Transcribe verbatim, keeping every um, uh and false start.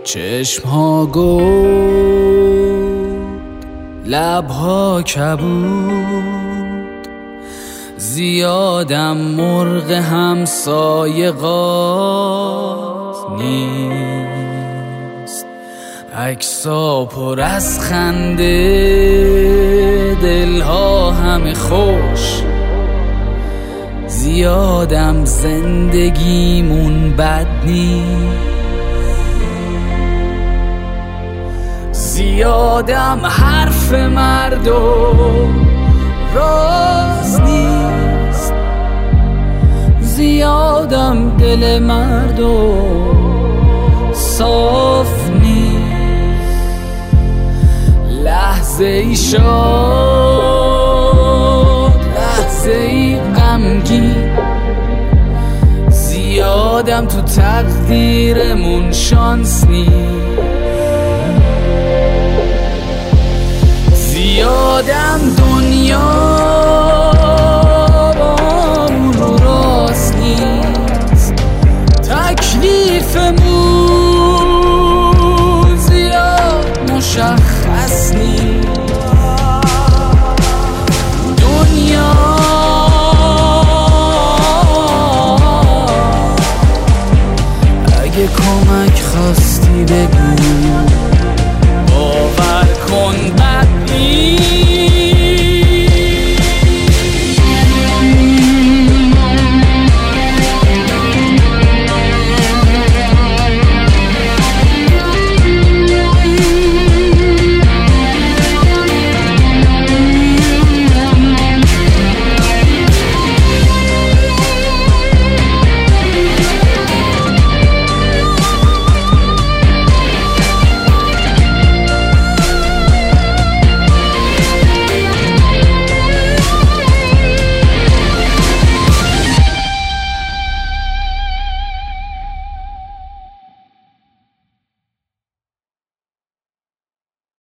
چشم ها گود، لب ها کبود، زیادم مرغ همسایه غاز نیست. عکسا پر از خنده، دلها همه خوش، زیادم زندگیمون بد نیست. زیادم حرف مردم راست نیست، زیادم دل مردم صاف نیست. لحظه ای شاد، لحظه ای غمگین، زیادم تو تقدیرمون شانس نیست. زیادم دنیا با اون راست نیست، تکلیفمون زیاد مشخص نیست. دنیا اگه کمک خواستی بگو،